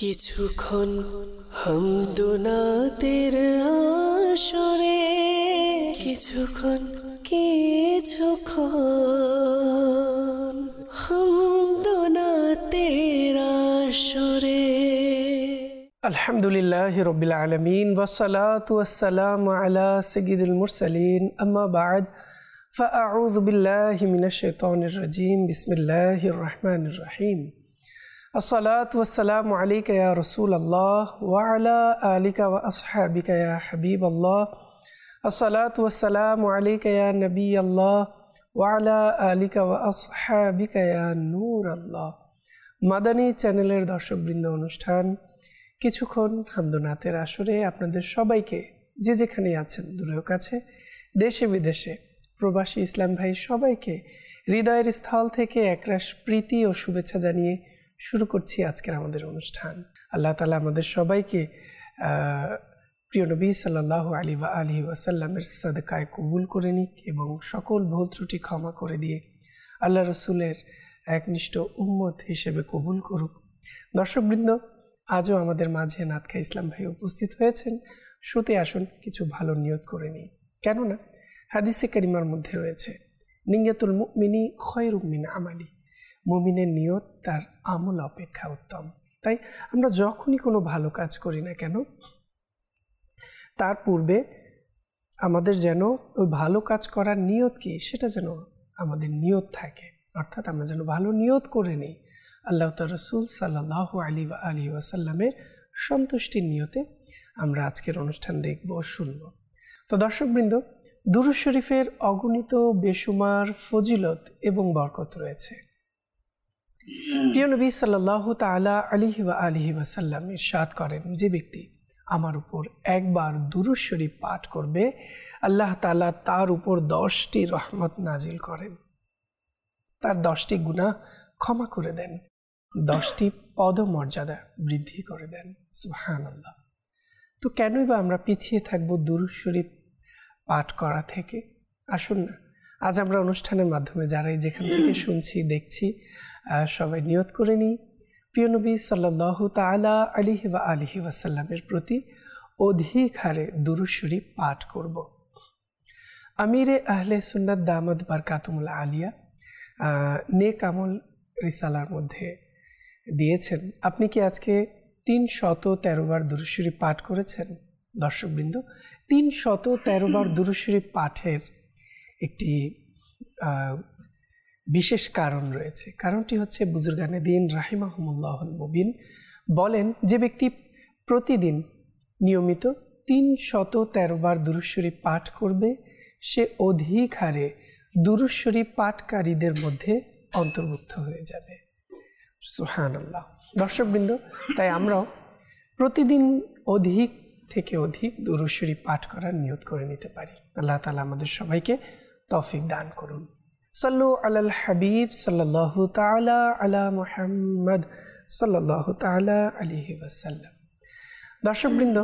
কিছুক্ষণ হামদুনাতের আসরে, কিছুক্ষণ হামদুনাতের আসরে। আলহামদুলিল্লাহি রাব্বিল আলামিন ওয়াসসালাতু ওয়াসসালামু আলা সাইয়্যিদিল মুরসালিন, আম্মা বা'দ, ফাআউযু বিল্লাহি মিনাশ শাইতানির রাজীম। বিসমিল্লাহির রহমানির রহিম। আসসালাতু ওয়াসসালামু আলাইকা ইয়া রাসূলাল্লাহ ওয়া আলা আলিকা ওয়া আসহাবিকা ইয়া হাবিবাল্লাহ। আসসালাতু ওয়াসসালামু আলাইকা ইয়া নবিয়াল্লাহ ওয়া আলা আলিকা ওয়া আসহাবিকা ইয়া নূরাল্লাহ। মাদানী চ্যানেলের দর্শকবৃন্দ, অনুষ্ঠান কিছুক্ষণ হামদুনাতের আসরে আপনাদের সবাইকে, যে যেখানে আছেন দূরেও কাছে, দেশে বিদেশে, প্রবাসী ইসলাম ভাই সবাইকে হৃদয়ের স্থল থেকে একরাশ প্রীতি ও শুভেচ্ছা জানিয়ে শুরু করছি আজকের আমাদের অনুষ্ঠান। আল্লাহ তাআলা আমাদের সবাইকে প্রিয় নবী সাল্লাল্লাহু আলাইহি ওয়াসাল্লামের সাদকায় কবুল করে নিক এবং সকল ভুল ত্রুটি ক্ষমা করে দিয়ে আল্লাহ রসুলের একনিষ্ঠ উম্মত হিসেবে কবুল করুক। দর্শকবৃন্দ, আজও আমাদের মাঝে নাতখা ইসলাম ভাই উপস্থিত হয়েছেন। শুতে আসুন, কিছু ভালো নিয়ত করে নিই। কেননা হাদিসে কারিমার মধ্যে রয়েছে, নিয়তুল মুমিনি খয়রুম মিন আমালি, মুমিনের নিয়ত তার আমল অপেক্ষা উত্তম। তাই আমরা যখনই কোনো ভালো কাজ করি না কেন, তার পূর্বে আমাদের যেন ওই ভালো কাজ করার নিয়ত কি সেটা যেন আমাদের নিয়ত থাকে, অর্থাৎ আমরা যেন ভালো নিয়ত করে নিই আল্লাহ তার রসুল সাল্লাল্লাহু আলাইহি ওয়াসাল্লামের সন্তুষ্টির নিয়তে আমরা আজকের অনুষ্ঠান দেখব ও শুনব। তো দর্শকবৃন্দ, দুরূদ শরীফের অগণিত বেশুমার ফজিলত এবং বরকত রয়েছে। প্রিয় নবী সাল্লাল্লাহু তাআলা আলাইহি ওয়াসাল্লাম ইরশাদ করেন, যে ব্যক্তি আমার উপর একবার দুরূদ শরীফ পাঠ করবে, আল্লাহ তাআলা তার উপর 10টি রহমত নাজিল করেন, তার 10টি গুনাহ ক্ষমা করে দেন, 10টি পদমর্যাদা বৃদ্ধি করে দেন। সুবহানাল্লাহ। তো কেনই বা আমরা পিছিয়ে থাকবো দুরূদ শরীফ পাঠ করা থেকে? আসুন না, আজ আমরা অনুষ্ঠানের মাধ্যমে যারাই যেখান থেকে শুনছি দেখছি, সবাই নিয়ত করে নিই প্রিয় নবী সাল্লাল্লাহু তাআলা আলাইহি ওয়াসাল্লামের প্রতি অধিক হারে দুরূদ শরীফ পাঠ করব। আমিরে আহলে সুন্নাত দামাত বারকাতুল আলিয়া নেক আমল রিসালার মধ্যে দিয়েছেন। আপনি কি আজকে 313 বার দুরূদ শরীফ পাঠ করেছেন? দর্শকবৃন্দ, 313 বার দুরূদ শরীফ পাঠের একটি বিশেষ কারণ রয়েছে। কারণটি হচ্ছে, বুজুর্গানে দ্বীন রাহিমাহুমুল্লাহুল মুবিন বলেন, যে ব্যক্তি প্রতিদিন নিয়মিত 313 বার দুরূদ শরীফ পাঠ করবে, সে অধিক হারে দুরূদ শরীফ পাঠকারীদের মধ্যে অন্তর্ভুক্ত হয়ে যাবে। সুবহানাল্লাহ। দর্শকবৃন্দ, তাই আমরাও প্রতিদিন অধিক থেকে অধিক দুরূদ শরীফ পাঠ করার নিয়ত করে নিতে পারি। আল্লাহ তাআলা আমাদের সবাইকে তৌফিক দান করুন। সাল্লু আলাল হাবিব সাল্লাল্লাহু তাআলা আলা মুহাম্মদ সাল্লাল্লাহু তাআলা আলাইহি ওয়াসাল্লাম। দর্শকবৃন্দ,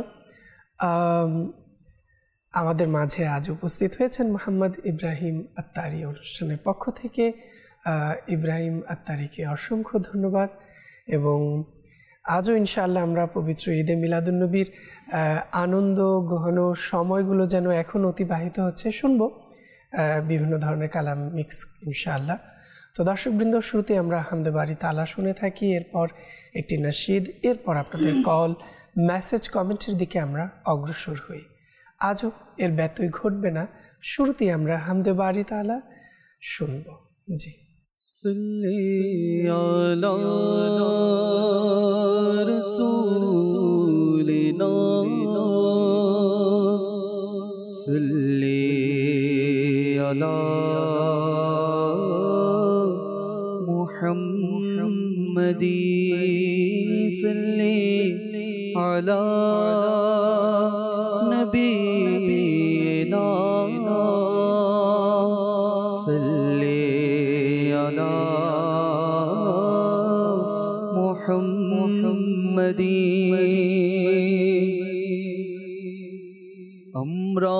আমাদের মাঝে আজ উপস্থিত হয়েছেন মোহাম্মদ ইব্রাহিম আত্তারি। অনুষ্ঠানের পক্ষ থেকে ইব্রাহিম আত্তারিকে অসংখ্য ধন্যবাদ। এবং আজও ইনশাআল্লাহ আমরা পবিত্র ঈদে মিলাদুন্নবীর আনন্দ গহন সময়গুলো যেন এখন অতিবাহিত হচ্ছে, শুনবো বিভিন্ন ধরনের কালাম মিক্স ইনশাআল্লাহ। তো দর্শকবৃন্দ, শুরুতে আমরা হামদে বারি তাআলা শুনে থাকি, এরপর একটি নাশিদ, এরপর আপনাদের কল, মেসেজ, কমেন্টের দিকে আমরা অগ্রসর হই। আজও এর ব্যত্যয় ঘটবে না, শুরুতেই আমরা হামদে বারি তাআলা শুনব। জি, সাল্লি আলা রাসূলিনা সাল্লি আলা মুহাম্মাদিন সাল্লি আলা নবিয়িনা সাল্লি আলা মুহাম্মাদিন। আমরা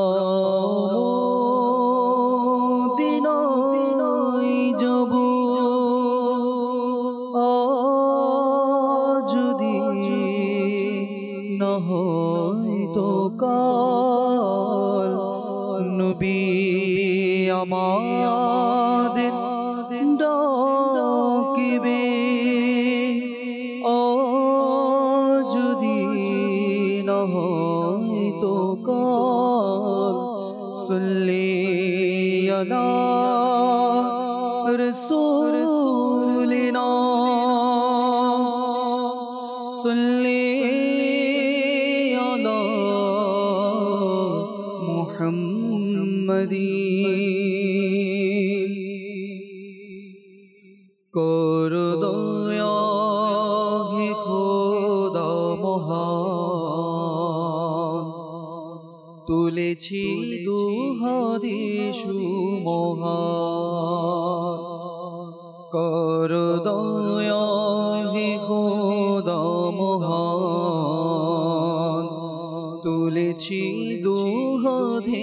মদিনায় যাব যদি হয়তো কাল নবী আমাদের ডাকিবে যদি না হয়তো কাল সাল্লি আলা রাসূলিনা সাল্লি আলা মুহাম্মাদিন কর দয়া হে খোদা মহান তুলেছি দুহাতে সুমহান কর দয়া হে খোদা মহান তুলেছি দুহাতে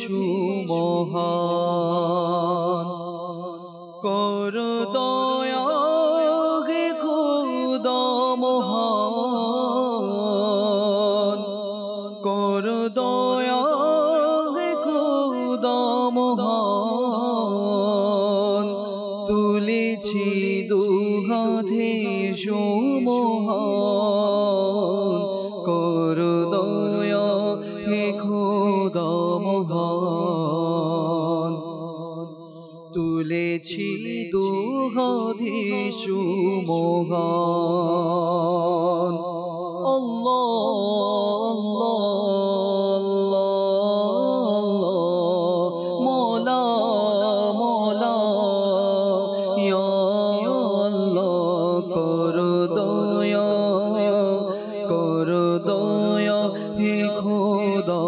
সুমহান কর দয়া হে খোদা মহান কর দয়া হে খোদা মহান তুলেছি দুহাতে সুমহান কর দয়া হে খোদা মহান তুলেছি দুহাতে সুমহান আল্লাহ মওলা মওলা ইয়া আল্লাহ কর দয়া হে খোদা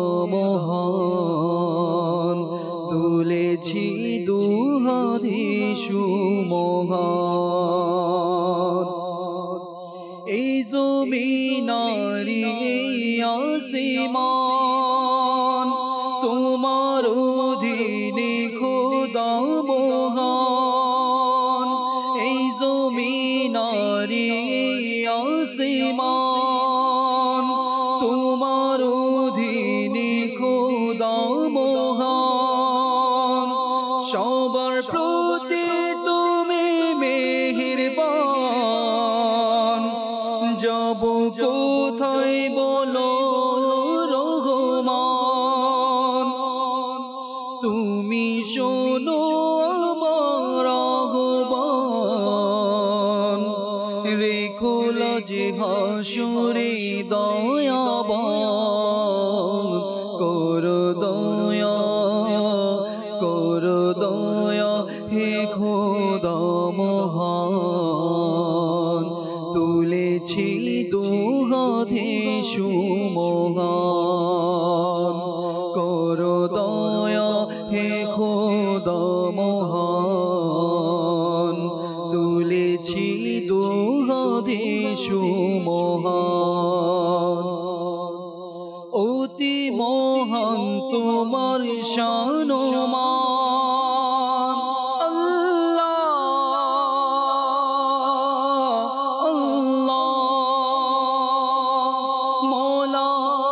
মহান তুলেছি দুহাতে সুমহান এই জমিনারি আসমান তোমার অধীনে খোদা মহান এই জমিনারি আসমান তোমার অধীনে খোদা মহান সবার প্রতি তুমি মেহেরবান যাব কোথায় বলো রহমান তুমি শোনো আমার আহ্বান রেখো লাজে হাসুরে দয়াবান কর দয়া হে খোদা মহান তুলেছি দুহাতে সুমহান কর দয়া হে খোদা মহান তুলেছি দুহাতে সুমহান অতি মহান তোমার শান মান আল্লাহ মওলা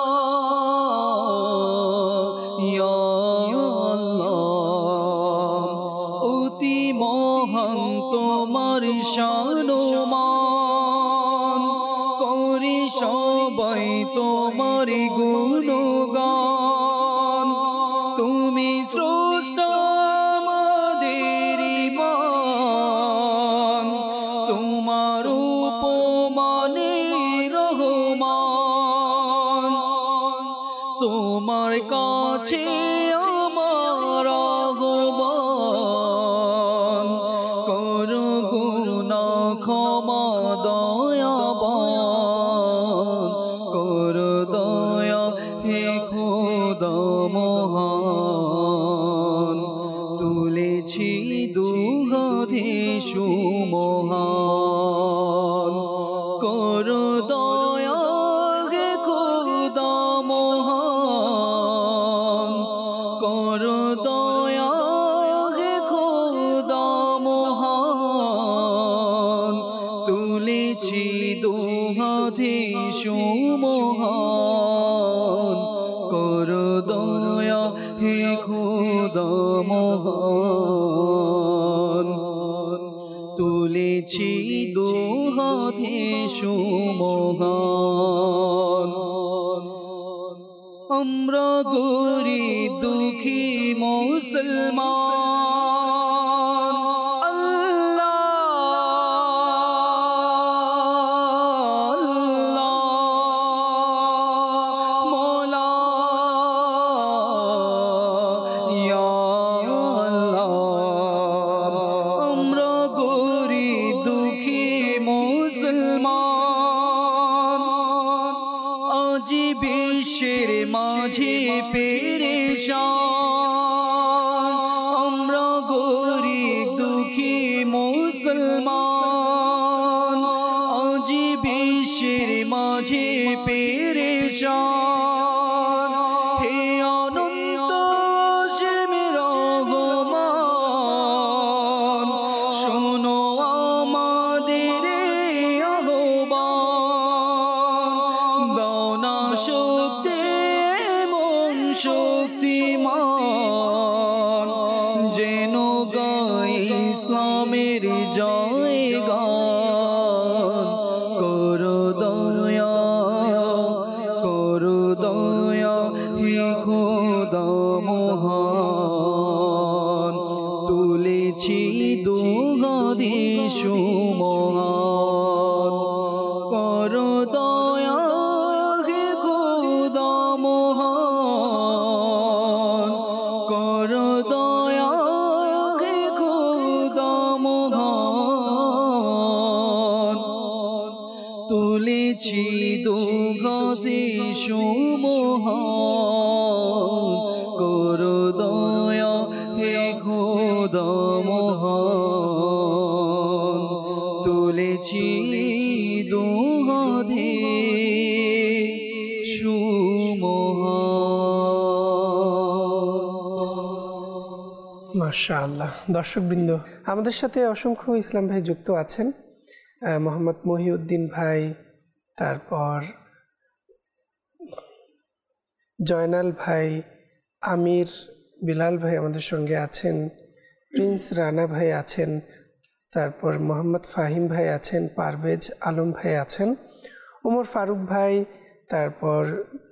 ইয়া আল্লাহ অতি মহান তোমার শান মান করি সবাই তোমার গুণগান তুমি স্রষ্টা আমাদের ইমান তোমার উপমানে রহমান তোমার কাছে আমার আহ্বান করো গুনাহ ক্ষমা দয়াবান করো দয়া হে খোদা মহান তুলেছি দুহাতে সুমহান করো দয়া হে খোদা মহান সুমহান করো দয়া হে খোদা মহান তুলেছি দুহাত হে সুমহান আমরা গরিব দুঃখী মুসলমান বিশ্বের মাঝে পেরেশান আমরা গরিব দুঃখী মুসলমান আজ বিশ্বের মাঝে পেরেশান হে অনন্ত অসীমের রহমান শোনো আমাদের আহ্বান দাও না শক্তি মন শক্তিমান যেন গায় ইসলামের জয়গান করো দয়া হে খোদা মহান তুলেছি দুহাত সুমহান করো দয়া হে খোদা মহান করো দয়া হে খোদা মহান তুলেছি দুহাত সুমহান করো দয়া হে খোদা মহান তুলেছি দুহাত সুমহান। মাশাআল্লাহ। দর্শকবৃন্দ, আমাদের সাথে অসংখ্য ইসলাম ভাই যুক্ত আছেন। মোহাম্মদ মহিউদ্দিন ভাই, তারপর জয়নাল ভাই, আমির বিলাল ভাই আমাদের সঙ্গে আছেন, প্রিন্স রানা ভাই আছেন, তারপর মোহাম্মদ ফাহিম ভাই আছেন, পারভেজ আলম ভাই আছেন, ওমর ফারুক ভাই, তারপর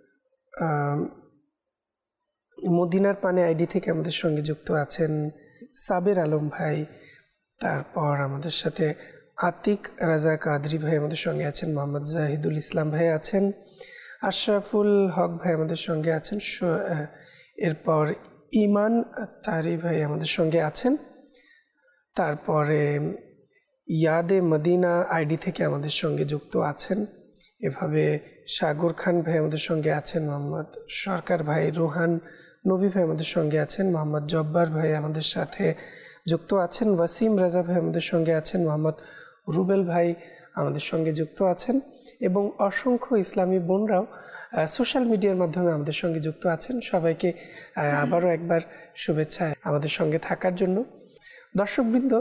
মদিনার পানে আইডি থেকে আমাদের সঙ্গে যুক্ত আছেন সাবের আলম ভাই, তারপর আমাদের সাথে আতিক রাজা কাদরি ভাই আমাদের সঙ্গে আছেন, মোহাম্মদ জাহিদুল ইসলাম ভাই আছেন, আশরাফুল হক ভাই আমাদের সঙ্গে আছেন, এরপর ইমান তারি ভাই আমাদের সঙ্গে আছেন, তারপরে ইয়াদে মদিনা আইডি থেকে আমাদের সঙ্গে যুক্ত আছেন, এভাবে সাগর খান ভাই আমাদের সঙ্গে আছেন, মোহাম্মদ সরকার ভাই, রোহান নবী ভাই আমাদের সঙ্গে আছেন, মোহাম্মদ জব্বার ভাই আমাদের সাথে যুক্ত আছেন, ওয়াসিম রাজা ভাই আমাদের সঙ্গে আছেন, মোহাম্মদ রুবেল ভাই আমাদের সঙ্গে যুক্ত আছেন এবং অসংখ্য ইসলামী বোনরাও সোশ্যাল মিডিয়ার মাধ্যমে আমাদের সঙ্গে যুক্ত আছেন। সবাইকে আবারও একবার শুভেচ্ছা আমাদের সঙ্গে থাকার জন্য। দর্শকবৃন্দ,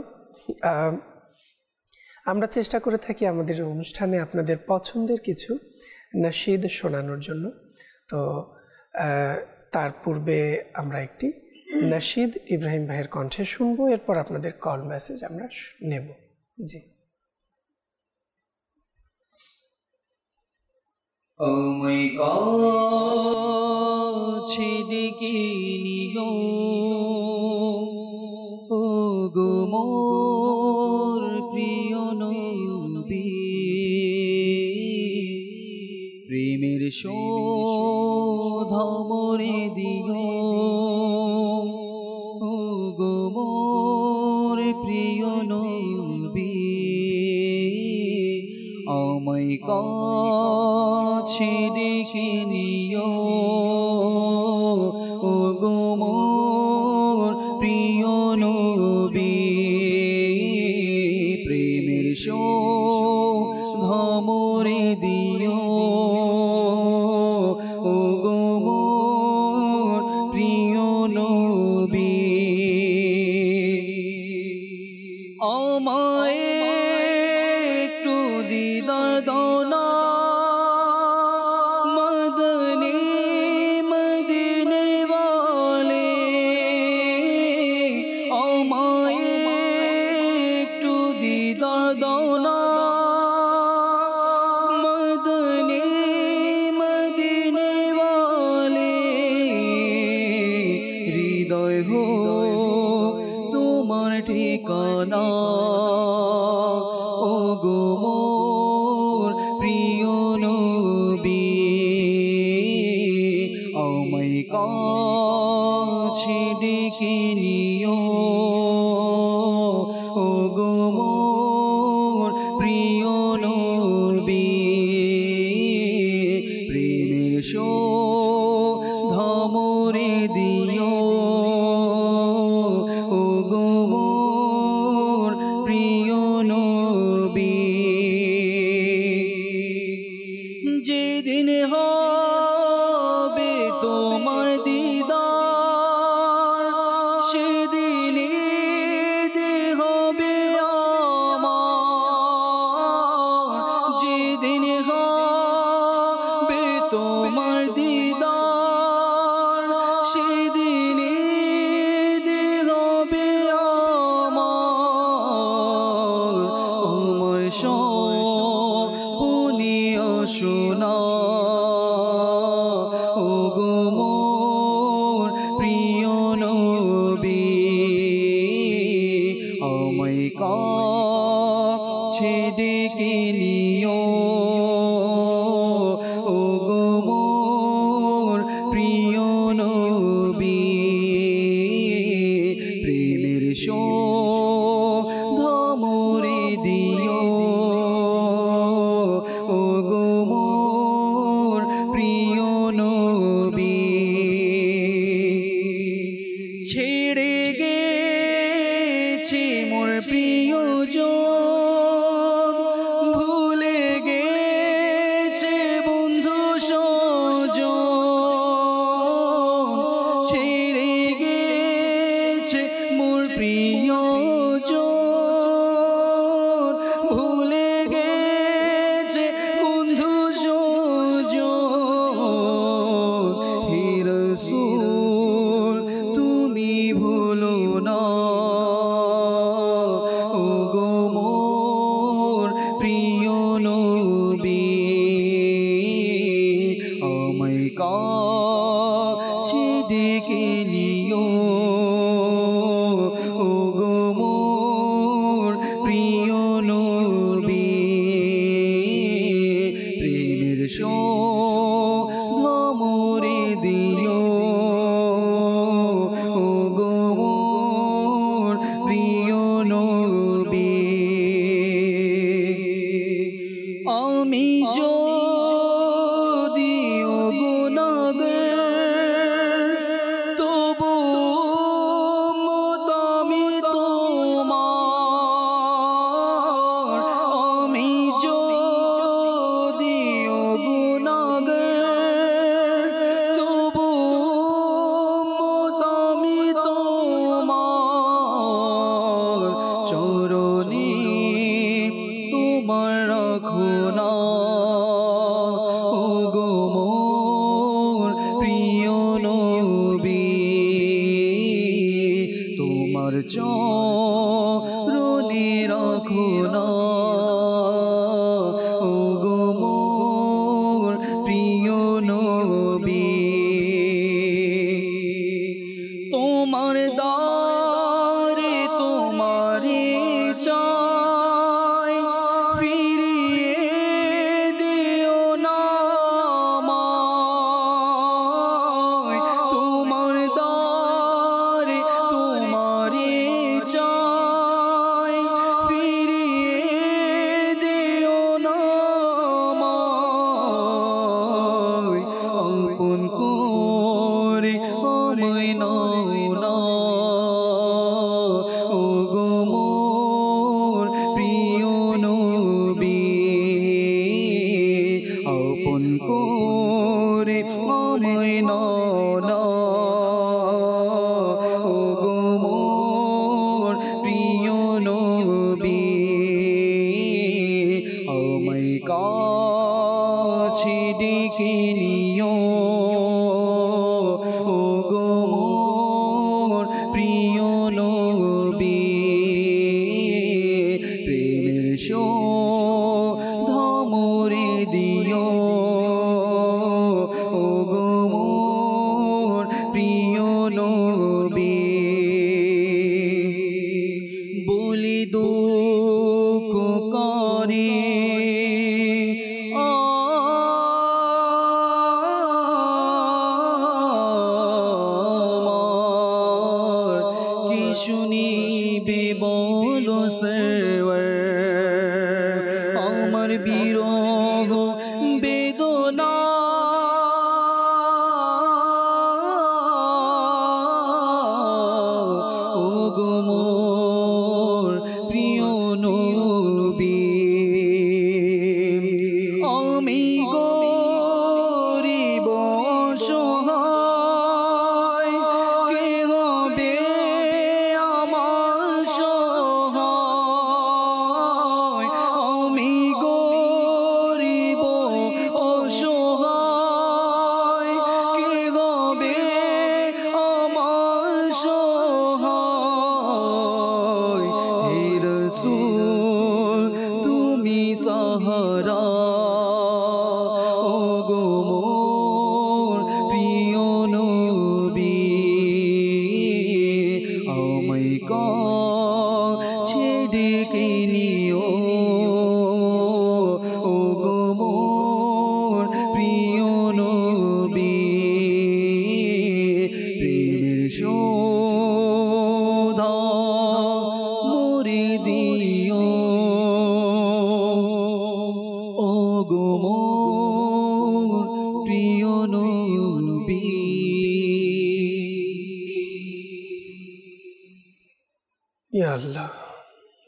আমরা চেষ্টা করে থাকি আমাদের অনুষ্ঠানে আপনাদের পছন্দের কিছু নাশিদ শোনানোর জন্য। তো তার পূর্বে আমরা একটি নাশিদ ইব্রাহিম ভাইয়ের কণ্ঠে শুনবো, এরপর আপনাদের কল মেসেজ আমরা নেব। জি। আমায় কাছে ডেকে নিও ও গো মোর প্রিয় নবী, প্রেমের শোধা মোরে দিও ও গো মোর প্রিয় নবী, আমায় কাছে ডেকে নিও ও গো মোর প্রিয় নবী, প্রেমের শোধা মোরে দিও ও গো মোর প্রিয় নবী, আমায় একটু দিদার দাও না ঠিকানা ও গো মোর প্রিয় নবী আমায় কাছে ডেকে নিও ও গো মোর প্রিয় নবী প্রেমের ধমরে দিও ও গো মোর প্রিয় নবী যেদিন হবে তোমার দিদার সেদিন হবে আমার যেদিন হবে তোমার দিদার সেদিন হবে আমার আমার শুনিয়া শোনা ও গো মোর প্রিয় নবী আমায় কাছে ডেকে নিও ও গো মোর প্রিয় নবী প্রেমের ধমরে দিও ও গো মোর প্রিয় নবী ছেড়ে গেছে মোর প্রিয়জন ভুলে গেছে বন্ধু স্বজন ছেড়ে গেছে মোর প্রিয়জন ভুলে গেছে বন্ধু স্বজন হে রাসূল তুমি ভুলো না ও গো মোর প্রিয় নবী আমায় কাছে ডেকে নিও ও গো মোর প্রিয় নবী প্রেমের ধমরে দিও ও গো মোর প্রিয় নবী আমি যদিও গুনাহগার তবু আমি তোমার আমি যদিও গুনাহগার তবু আমি তোমার চরণে তোমার রাখো না ও গো মোর প্রিয় নবী তোমার চরণে রাখো না ও গো মোর প্রিয় নবী তোমার দারে তোমারে চাই ফিরিয়ে দিও না আমায় তোমার দারে তোমারে চাই ফিরিয়ে দিও না আমায় আপন করে আমায় নাও না ও গো মোর প্রিয় নবী আপন করে আমায় নাও না ও গো মোর প্রিয় নবী আমায় কাছে ডেকে নিও ও গো মোর প্রিয় নবী প্রেমের ধমরে দিও ও গো মোর প্রিয় নবী বলি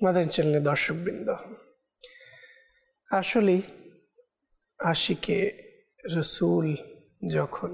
মাদানী চ্যানেলের দর্শকবৃন্দ, আসলেই আশিকে রসুল যখন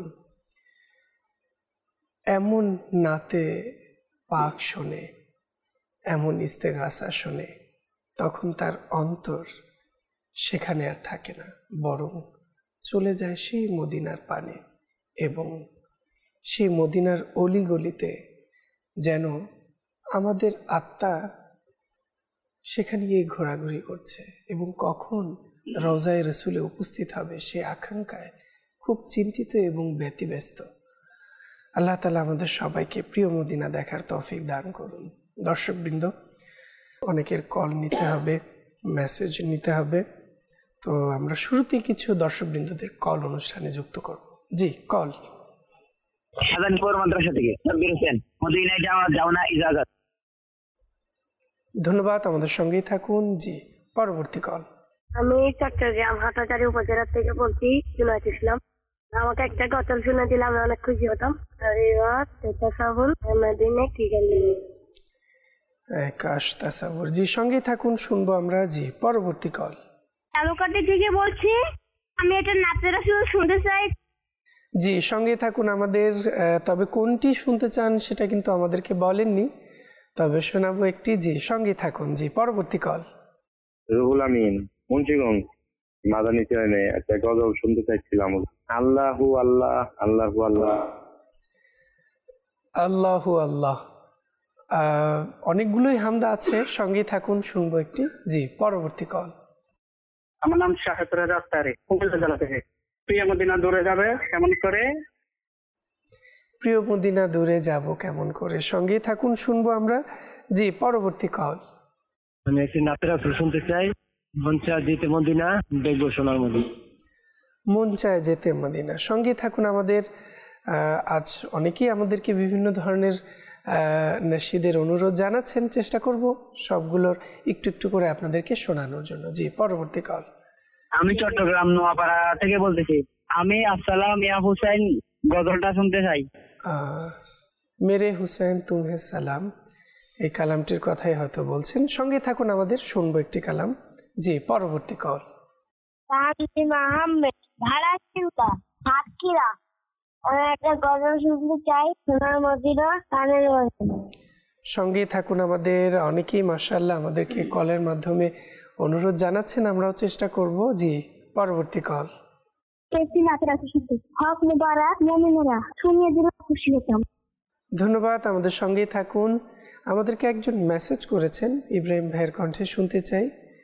এমন নাতে পাক শোনে, এমন ইস্তেগাসা শোনে, তখন তার অন্তর সেখানে আর থাকে না, বরং চলে যায় সেই মদিনার পানে এবং সেই মদিনার অলিগলিতে যেন আমাদের আত্মা সেখানে গিয়ে ঘোরাঘুরি করছে এবং কখন রওজায়ে রসুলে উপস্থিত হবে সে আকাঙ্ক্ষায় খুব চিন্তিত এবং ব্যতিব্যস্ত। আল্লাহ তাআলা আমাদের সবাইকে প্রিয় মদিনা দেখার তৌফিক দান করুন। দর্শকবৃন্দ, অনেকের কল নিতে হবে, মেসেজ নিতে হবে, তো আমরা শুরুতেই কিছু দর্শকবৃন্দদের কল অনুষ্ঠানে যুক্ত করব। জি, কল। শাহজাহানপুর মাদ্রাসা থেকে সাব্বির হোসেন, মদিনায় যাও না ইজাজত। ধন্যবাদ, আমাদের সঙ্গেই থাকুন। জি, পরবর্তী কল। আমি চট্টগ্রাম হাটাজারি উপজেলা থেকে বলছি, জুনায়েদ ইসলাম। আমাকে একটা গজল শুনে দিলে আমি অনেক খুশি হতাম। জি, সঙ্গেই থাকুন, শুনবো আমরা। জি, পরবর্তী কল। তালুকাটি থেকে বলছি, আমি এটা নাচের শুনতে চাই। জি, সঙ্গে থাকুন আমাদের। তবে কোনটি শুনতে চান সেটা কিন্তু আমাদেরকে বলেননি, তবে শোনাবো একটি। জি, সঙ্গে থাকুন। জি, পরবর্তী কল। রুহুল আমিন, মুন্সিগঞ্জ, মাদানী চ্যানেলে একটা গজল শুনতে চাইছিলাম। আল্লাহু আল্লাহ, আল্লাহু আল্লাহ, আল্লাহু আল্লাহ। অনেকগুলোই হামদা আছে, সঙ্গে থাকুন, শুনবো একটি। জি, পরবর্তী কল। আমার নাম শাহেদ রাজা আফতারি, কুমিল্লা জেলা থেকে। প্রিয় মদিনা দূরে যাবে কেমন করে? প্রিয় মদিনা দূরে যাব কেমন করে, সঙ্গেই থাকুন, শুনবো আমরা। জি, পরবর্তী কল। আমি একটি নাতের আসর শুনতে চাই। মন চায় যেতে মদিনা, দেখবো সোনার মদিনা। মন চায় যেতে মদিনা, সঙ্গে থাকুন আমাদের। আজ অনেকেই আমাদেরকে বিভিন্ন ধরনের নাশিদের অনুরোধ জানাচ্ছেন, চেষ্টা করব সবগুলোর একটু একটু করে আপনাদেরকে শোনানোর জন্য। জি, পরবর্তী কল। আমি চট্টগ্রাম নোয়াপাড়া থেকে বলতেছি। আমি আসসালাম ইয়া হুসাইন গজলটা শুনতে চাই। মেরে হুসেন তুমহে সালাম, এই কালামটির কথাই হয়তো বলছেন। সঙ্গে থাকুন আমাদের, শুনবো একটি কালাম। জি, পরবর্তী কল। একটা গজল শুনতে চাই, সোনার মদিনা কানের মদিনা। সঙ্গে থাকুন আমাদের। অনেকেই মাশাআল্লাহ আমাদেরকে কলের মাধ্যমে অনুরোধ জানাচ্ছেন, আমরাও চেষ্টা করব। জি, পরবর্তী কল। ধন্যবাদ, আমাদের সঙ্গেই থাকুন। আমাদেরকে একজন মেসেজ করেছেন, ইব্রাহিম ভাইয়ের কণ্ঠে শুনতে চাই।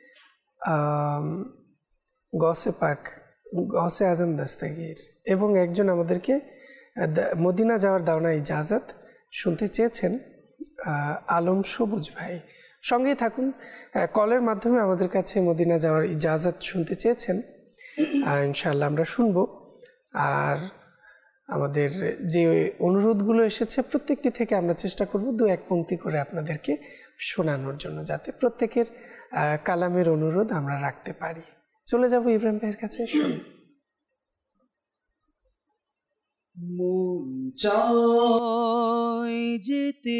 গসে পাক, গসে আজম দস্তগীর, এবং একজন আমাদেরকে মদিনা যাওয়ার দাওনা ইজাজত শুনতে চেয়েছেন, আলম সবুজ ভাই। সঙ্গেই থাকুন। কলের মাধ্যমে আমাদের কাছে মদিনা যাওয়ার ইজাজত শুনতে চেয়েছেন, ইনশাআল্লাহ আমরা শুনবো। আর আমাদের যে অনুরোধগুলো এসেছে প্রত্যেকটি থেকে আমরা চেষ্টা করব দু এক পংক্তি করে আপনাদেরকে শোনানোর জন্য, যাতে প্রত্যেকের কালামের অনুরোধ আমরা রাখতে পারি। চলে যাব ইব্রাহিম ভাইয়ের কাছে। শুনুন। মন চায় যেতে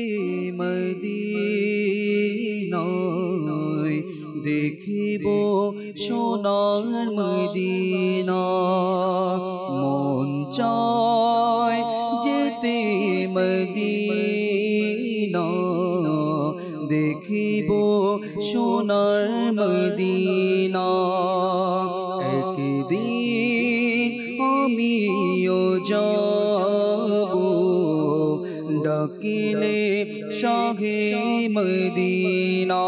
মদিনায়, দেখিব সোনার মদিনা। মন চায় যেতে মদিনা, দেখিব সোনার মদিনা। একদিন আমিও যাব, ডাকিলে শাহে মদিনা।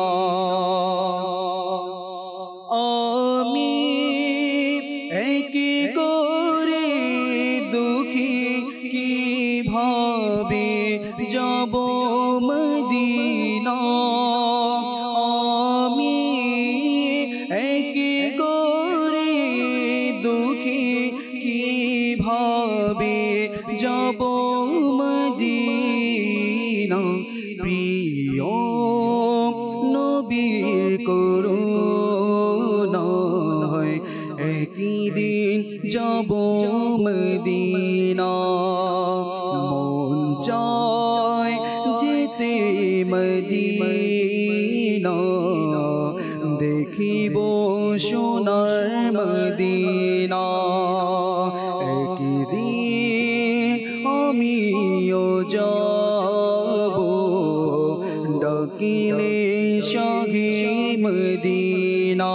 আমি একে গরিব দুঃখী, কিভাবে যাব মদিনা। আমি একে গরিব দুঃখী, কিভাবে যাব মদিনা। প্রিয় নবীর করুণায় একদিন যাব মদিনা। মন চায় যেতে মদিনা, দেখিব সোনার মদিনা একদিন আমিও যাব ডাকিলে শাহে মদিনা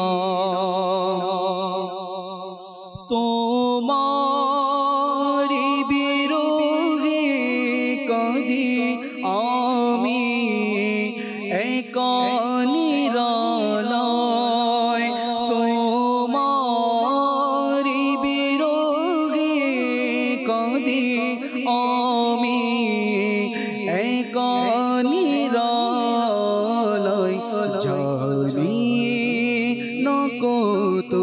তোমারি বিরহে কাঁদি আমি একা নিরালায় তোমারি বিরহে কাঁদি আমি একা নিরালায় জানি না কত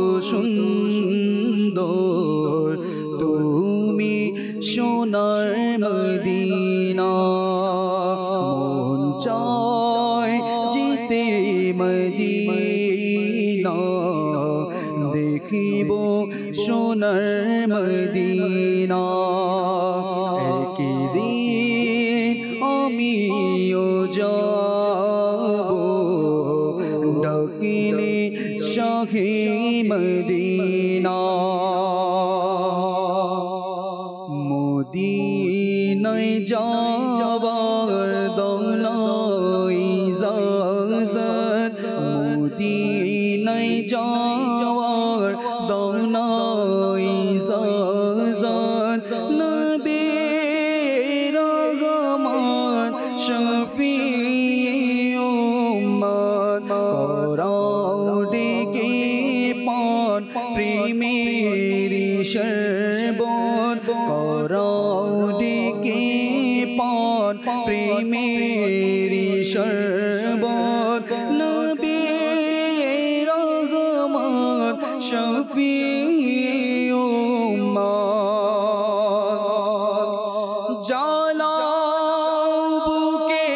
সুন্দর তুমি সোনার মদিনা মন চায় যেতে মদিনা দেখিব সোনার মদিনা একদিন আমিও যাব ডাকিলে শাহে মদিনা মদিনায় যাবার দৌলাই ইজাজত মদিনায় যাওয়ার দৌলাই ইজাজত নবীর আগমন শফিঈ উম্মত করাও ডেকে পান প্রেমের শরবত করাও ডেকে পান প্রেমের শরবত নবীর আগমন শফিঈ উম্মত জ্বালাও বুকে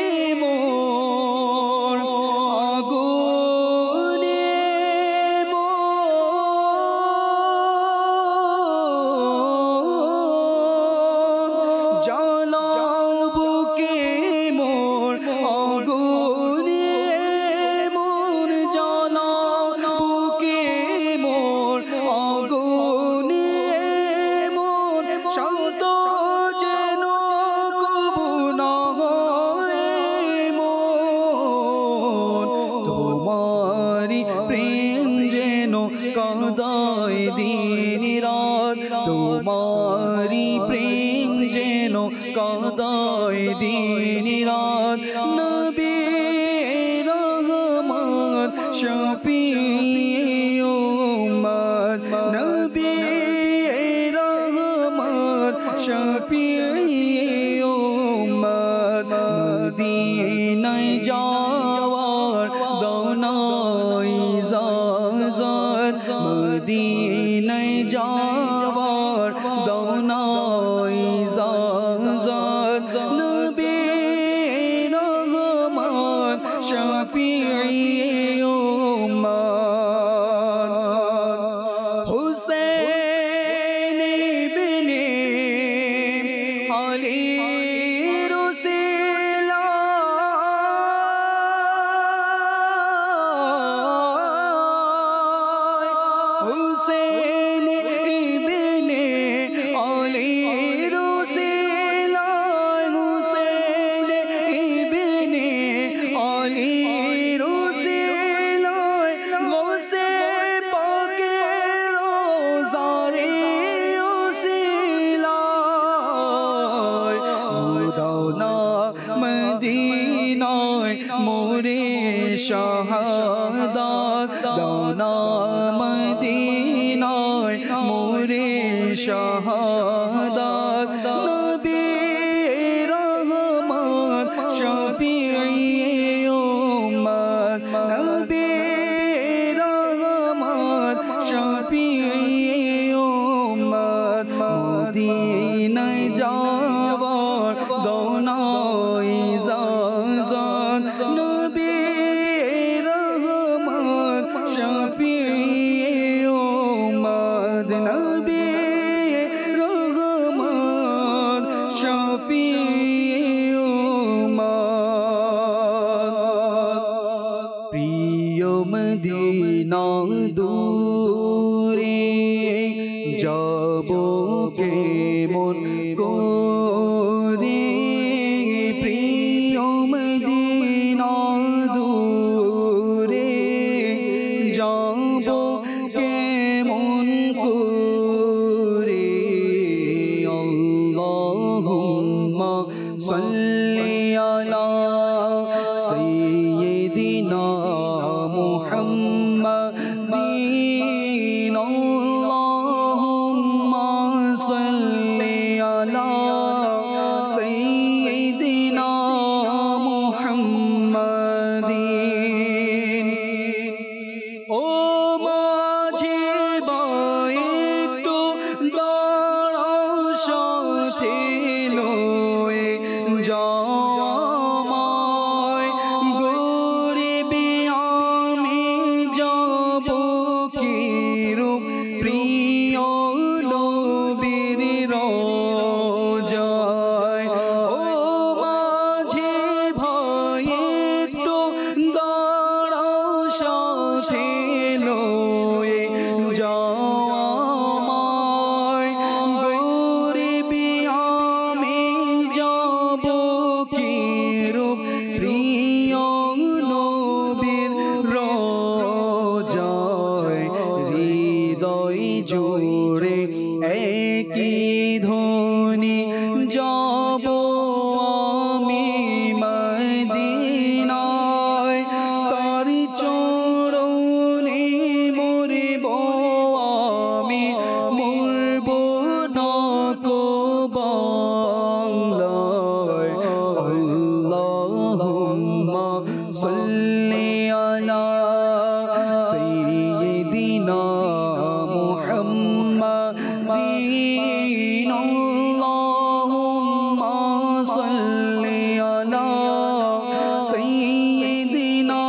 মোর আগুনে জ্বালাও বুকে মোর আগুনে মন জ্বালাও বুকে মোর আগুনে মন শান্ত যেন কবু না হয় মন তোমারি প্রেম যেন কাঁদায় দিন রাত তোমারি প্রেম যেন কাঁদায় দিন রাত নবীর আগমন শফিঈ উম্মত নবীর আগমন শফিঈ উম্মত মদিনায় যাওয়ার দৌলাই ইজাজত মদিনায় যাওয়ার দৌলাই ইজাজত নবীর আগমন শফিঈ উম্মত হুসেন ইবনে আলী রসিলা হুসেন ইবনে আলী রসিলা হুসেন ইবনে আলী রসিলা গোসে পাকে রোজারে রসিলা দাওনা মদিনায় মোরে শাহাদাত দাওনা মদিনায় মোরে শাহাদাত নবীর আগমন শফিঈ উম্মত নবীর আগমন শফিঈ উম্মত মদিনায় যাওয়ার দৌলাই ইজাজত নবীর আগমন শফিঈ উম্মত নবীর আগমন যাব কেমন করে প্রিয় মদিনা দূরে যাব কেমন করে আল্লাহুম্মা সাল্লি আলা সাইয়্যিদিনা মুহাম্মাদিন আল্লাহুম্মা সাল্লি আলা সাইয়্যিদিনা মুহাম্মাদিন ও মাঝে ভাই একটু দাঁড়াও সাথে লয়ে জামাই গরিবে আমি যাব কিরূপ প্রিয় নবীর রোজায় ও মাঝে ভাই একটু দাঁড়াও সাথে লয়ে জামাই গরিবে আমি যাব কিরূপ প্রিয় নবীর রোজায় হৃদয় জোড়ে একই ধ্বনি যাব আমি মদিনায় তার চরণে মরব আমি মরব না কো বাংলায় আল্লাহুম্মা সাল্লি আলা সাইয়্যিদিনা মুহাম্মাদিন আল্লাহুম্মা সাল্লি আলা সাইয়্যিদিনা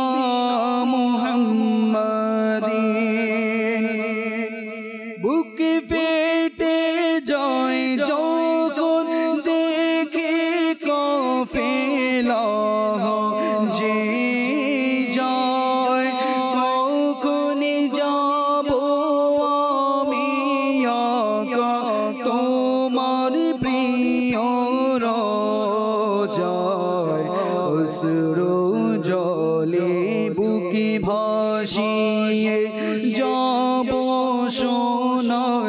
মুহাম্মাদিন বুক ফেটে যায় যখন দেখে কাফেলা যে যায় কখন যাব আমি আকা তোমার প্রিয় রোজায় অশ্রু জলে বুকে ভাসিয়ে যাব সোনার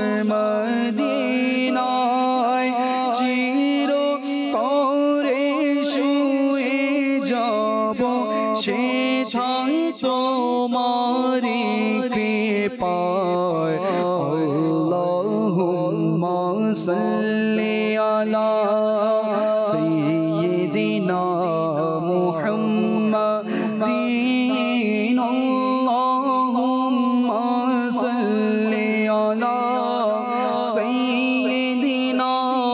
মদিনায় চির করে শুয়ে যাব সেথায় তোমারি কৃপায় আল্লাহুম্মা সাল্লি আলা সাইয়্যিদিনা মুহাম্মাদিন আল্লাহুম্মা সাল্লি আলা সাইয়্যিদিনা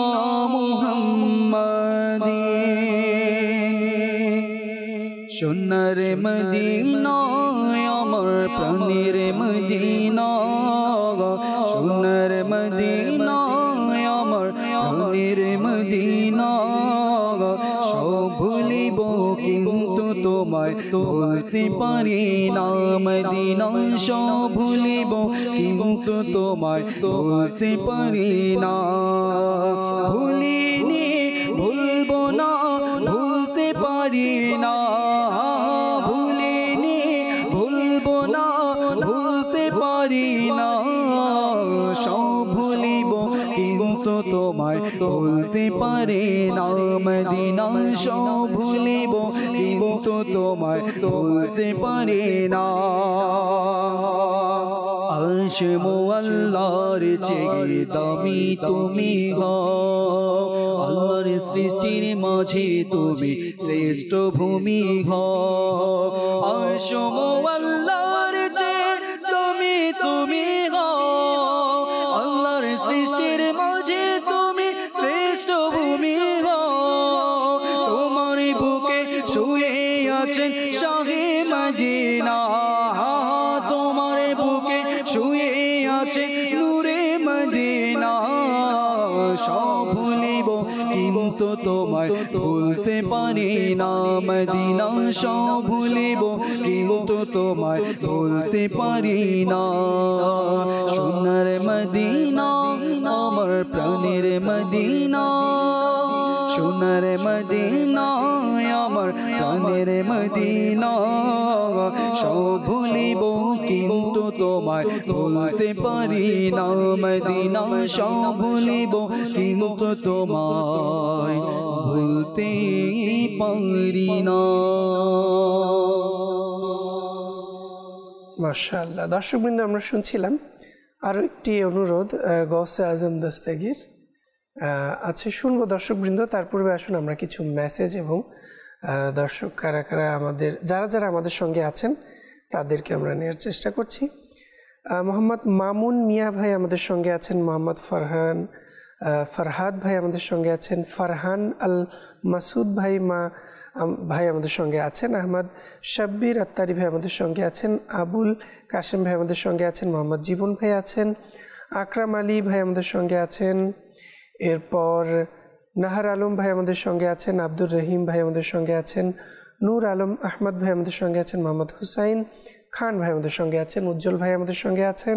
মুহাম্মাদিন সোনার মদিনা আমার প্রাণের মদিনা সোনার মদিনা আমার প্রাণের মদিনা সব ভুলিব কিন্তু তোমায় ভুলতে পারি না মদিনা সব ভুলিব কিন্তু তোমায় ভুলতে পারি না ভুলিনি ভুলবো না ভুলতে পারি না ভুলিনি ভুলবো না ভুলতে পারি না সব ভুলিব কিন্তু তোমায় ভুলতে পারি না মদিনা সব ভুলিব কিন্তু তোমায় ভুলতে পারি না আশমো আল্লাহর চেয়ে দামি তুমি হও আল্লাহর সৃষ্টির মাঝে তুমি শ্রেষ্ঠ ভূমি হও আশমো আল্লাহর চেয়ে তুমি হও আল্লাহর সৃষ্টির মাঝে তুমি শ্রেষ্ঠ ভূমি হও তোমার বুকে শুয়ে আছেন শাহে মদিনা তোমার বুকে শুয়ে আছে নূরে মদিনা সব ভুলিব কিন্তু তোমায় ভুলতে পারি না মদিনা সব ভুলিব কিন্তু তোমায় ভুলতে পারি না সোনার মদিনা আমার প্রাণের মদিনা, সোনার মদিনা, আমার প্রাণের মদিনা। সব ভুলিব কিন্তু তোমায় ভুলতে পারি না মদিনা, সব ভুলিব কিন্তু তোমায় ভুলতে পারি না। মাশাআল্লাহ। দর্শকবৃন্দ, আমরা শুনছিলাম আরও একটি অনুরোধ গৌসে আজম দস্তগীর আছে, শুনবো দর্শকবৃন্দ। তার পূর্বে আসুন আমরা কিছু মেসেজ এবং দর্শক কারা কারা আমাদের যারা আমাদের সঙ্গে আছেন তাদেরকে আমরা নেওয়ার চেষ্টা করছি। মোহাম্মদ মামুন মিয়া ভাই আমাদের সঙ্গে আছেন, মোহাম্মদ ফরহাদ ভাই আমাদের সঙ্গে আছেন, ফারহান আল মাসুদ ভাই আমাদের সঙ্গে আছেন, আহমদ শাব্বির আত্তারি ভাই আমাদের সঙ্গে আছেন, আবুল কাশেম ভাই আমাদের সঙ্গে আছেন, মোহাম্মদ জীবন ভাই আছেন, আকরাম আলী ভাই আমাদের সঙ্গে আছেন, এরপর নাহার আলম ভাই আমাদের সঙ্গে আছেন, আব্দুর রহিম ভাই আমাদের সঙ্গে আছেন, নূর আলম আহমদ ভাই আমাদের সঙ্গে আছেন, মোহাম্মদ হুসাইন খান ভাই আমাদের সঙ্গে আছেন, উজ্জ্বল ভাই আমাদের সঙ্গে আছেন,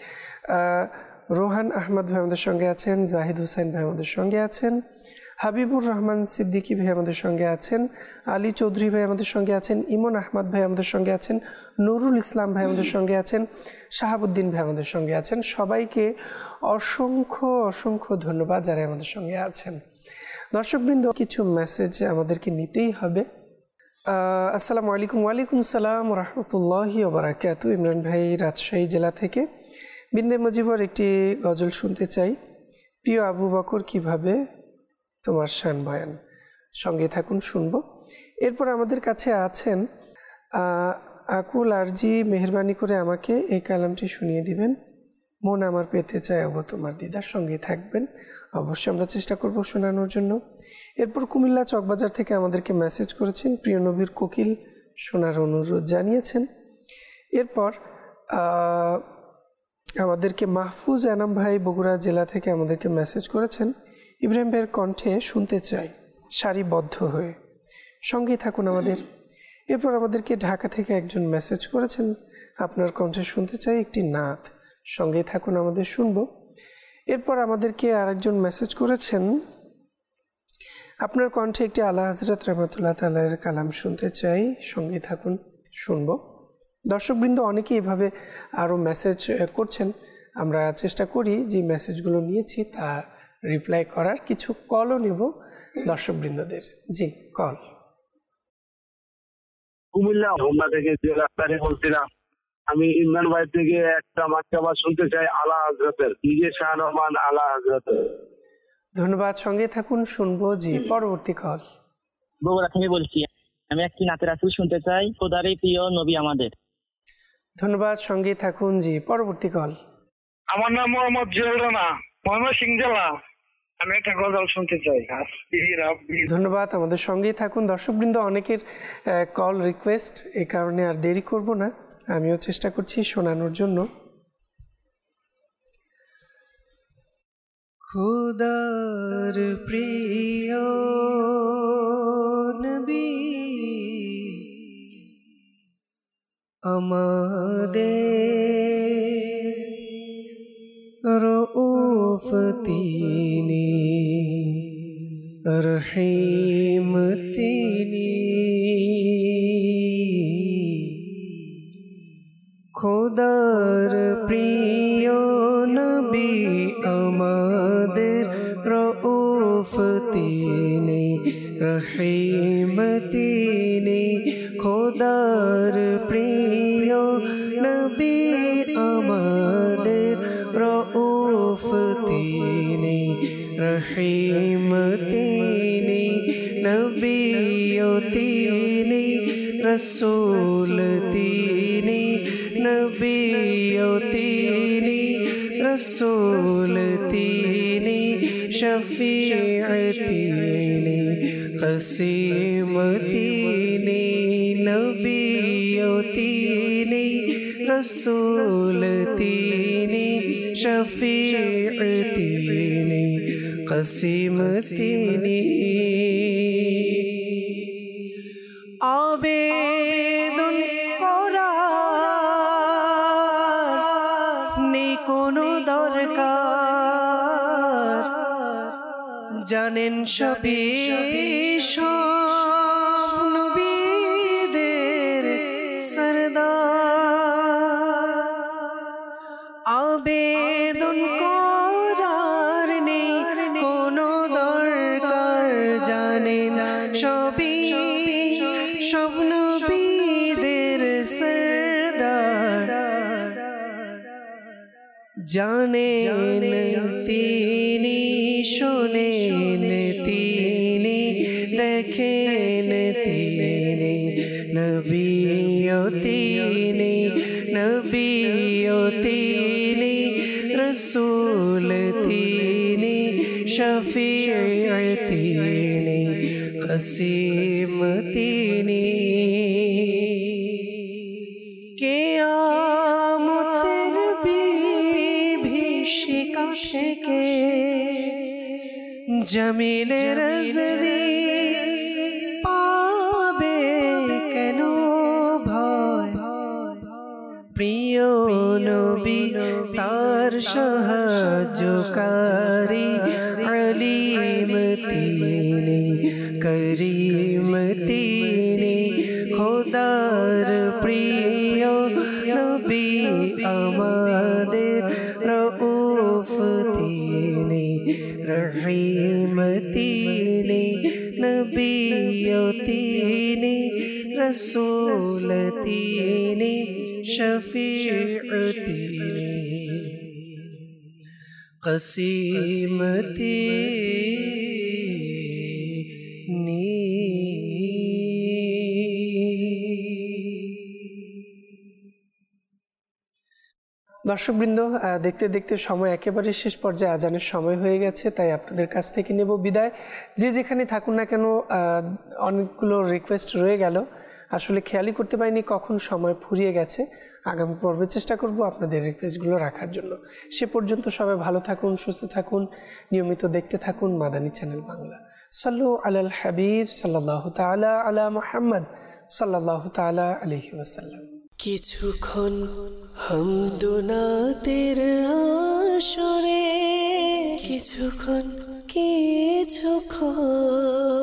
রোহান আহমদ ভাই আমাদের সঙ্গে আছেন, জাহিদ হুসাইন ভাই আমাদের সঙ্গে আছেন, হাবিবুর রহমান সিদ্দিকী ভাই আমাদের সঙ্গে আছেন, আলী চৌধুরী ভাই আমাদের সঙ্গে আছেন, ইমন আহমদ ভাই আমাদের সঙ্গে আছেন, নুরুল ইসলাম ভাই আমাদের সঙ্গে আছেন, শাহাবুদ্দিন ভাই আমাদের সঙ্গে আছেন। সবাইকে অসংখ্য অসংখ্য ধন্যবাদ যারা আমাদের সঙ্গে আছেন। দর্শকবৃন্দ, কিছু মেসেজ আমাদেরকে নিতেই হবে। আসসালামু আলাইকুম। ওয়ালাইকুম আসসালাম রহমতুল্লাহি ওয়া বারাকাতুহু। ইমরান ভাই রাজশাহী জেলা থেকে বিন্দে মুজিবর একটি গজল শুনতে চাই। প্রিয় আবু বকর, কিভাবে তোমার শান বয়ান। সঙ্গে থাকুন, শুনবো। এরপর আমাদের কাছে আছেন আকুল আরজি, মেহরবানি করে আমাকে এই কালামটি শুনিয়ে দিবেন। মন আমার পেতে চায় ওগো তোমার দিদার। সঙ্গে থাকবেন, অবশ্যই আমরা চেষ্টা করব শোনানোর জন্য। এরপর কুমিল্লা চকবাজার থেকে আমাদেরকে মেসেজ করেছেন, প্রিয় নবীর কোকিল শোনার অনুরোধ জানিয়েছেন। এরপর আমাদেরকে মাহফুজ আনাম ভাই বগুড়া জেলা থেকে আমাদেরকে মেসেজ করেছেন, ইব্রাহিম ভাইয়ের কণ্ঠে শুনতে চাই সারিবদ্ধ হয়ে। সঙ্গেই থাকুন আমাদের। এরপর আমাদেরকে ঢাকা থেকে একজন মেসেজ করেছেন, আপনার কণ্ঠে শুনতে চাই একটি নাত। সঙ্গেই থাকুন আমাদের, শুনব। এরপর আমাদেরকে আরেকজন মেসেজ করেছেন, আপনার কণ্ঠে একটি আলা হযরত রহমাতুল্লাহ তাআলার কালাম শুনতে চাই। সঙ্গেই থাকুন, শুনব। দর্শকবৃন্দ, অনেকেই এভাবে আরও মেসেজ করছেন। আমরা চেষ্টা করি যে মেসেজগুলো নিয়েছি তা রিপ্লাই করার। কিছু কলও নেব দর্শকবৃন্দদের। জি, কল। কুমিল্লা হোমনা থেকে জেলাস্তারে বলছিলাম। আমি ইমরান ভাই থেকে একটা মার্কাবা শুনতে চাই আলা হযরতের, নিজে শাহ রহমান আলা হযরতের। ধন্যবাদ, সঙ্গে থাকুন, শুনবো। জি, পরবর্তী কল। বগুড়া থেকে বলছি, আমি একটি নাতে রাসূল শুনতে চাই, খোদারই প্রিয় নবী আমাদের। ধন্যবাদ, সঙ্গে থাকুন। জি, পরবর্তী কল। আমার নাম মোহাম্মদ জিয়াউর রানা, ময়মনসিংহ জেলা। আমি একটা গজল শুনতে চাই। ধন্যবাদ, আমাদের সঙ্গেই থাকুন। দর্শকবৃন্দ, অনেকের কল রিকোয়েস্ট, এই কারণে আর দেরি করব না, আমিও চেষ্টা করছি শোনানোর জন্য। খোদার প্রিয় নবী আমাদের রউফ তিনি, রহিম তিনি, খোদার প্রিয় নবী আমাদের রউফ তিনি, রহিম তিনি, খোদার প্রিয় নবী আমাদের রউফ তিনি, রহিম তিনি, নবী তিনি, রসূল তিনি, নবী তিনি, রসূল তিনি, শফিঈ তিনি, কাসিম তিনি, নবী তিনি, রসূল তিনি, শফিঈ তিনি, কাসিম তিনি। আবেদন করার নেই কোনো দরকার, জানেন সবই সব নবীদের সরদার, আবেদন করার নেই কোনো দরকার, জানেন সবই সব নবীদের সরদার, জানেন তিনি, শোনেন তিনি, দেখেন তিনি, নবীও তিনি, নবীও তিনি, রসূল তিনি, শফিঈ তিনি, কাসিম তিনি। কিয়ামতের বিভীষিকা থেকে জামিলে রাজবি পাবে কেন ভয়, প্রিয় নবী তার সাহায্যকারী, আলিম তিনি, করিম তিনি, খোদার প্রিয় নবী আমাদের রউফ তিনি, রহিম তিনি, নবীও তিনি, রসূল তিনি, শফিঈ তিনি, কাসিম তিনি। দর্শকবৃন্দ, দেখতে দেখতে সময় একেবারে শেষ পর্যায়ে, আজানের সময় হয়ে গেছে, তাই আপনাদের কাছ থেকে নেব বিদায়। যে যেখানে থাকুন না কেন, অনেকগুলো রিকোয়েস্ট রয়ে গেল, আসলে খেয়ালই করতে পারিনি কখন সময় ফুরিয়ে গেছে। আগামী পর্বে চেষ্টা করব আপনাদের রিকোয়েস্টগুলো রাখার জন্য। সে পর্যন্ত সবাই ভালো থাকুন, সুস্থ থাকুন, নিয়মিত দেখতে থাকুন মাদানী চ্যানেল বাংলা। সাল্লু আলাল হাবিব সাল্লাল্লাহু তাআলা আলা মুহাম্মদ সাল্লাল্লাহু তাআলা আলাইহি ওয়াসাল্লাম। কিছুক্ষণ হামদুনাতের আসরে, কিছুক্ষণ